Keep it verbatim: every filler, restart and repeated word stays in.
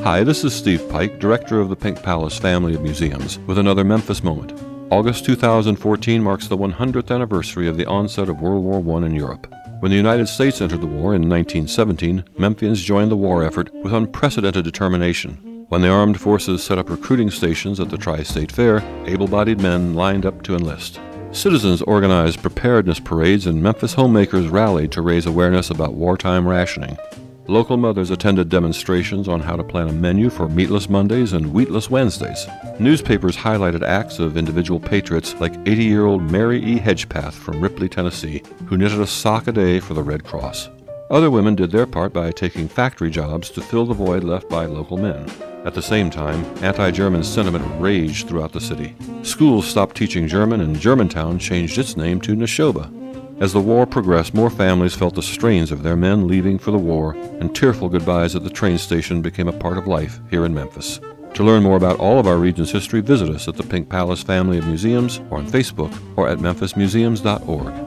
Hi, this is Steve Pike, director of the Pink Palace family of museums, with another Memphis Moment. August two thousand fourteen marks the one hundredth anniversary of the onset of World War One in Europe. When the United States entered the war in nineteen seventeen, Memphians joined the war effort with unprecedented determination. When the armed forces set up recruiting stations at the Tri-State Fair, able-bodied men lined up to enlist. Citizens organized preparedness parades and Memphis homemakers rallied to raise awareness about wartime rationing. Local mothers attended demonstrations on how to plan a menu for meatless Mondays and wheatless Wednesdays. Newspapers highlighted acts of individual patriots like eighty-year-old Mary E. Hedgepath from Ripley, Tennessee, who knitted a sock a day for the Red Cross. Other women did their part by taking factory jobs to fill the void left by local men. At the same time, anti-German sentiment raged throughout the city. Schools stopped teaching German, and Germantown changed its name to Neshoba. As the war progressed, more families felt the strains of their men leaving for the war, and tearful goodbyes at the train station became a part of life here in Memphis. To learn more about all of our region's history, visit us at the Pink Palace family of museums, or on Facebook, or at memphis museums dot org.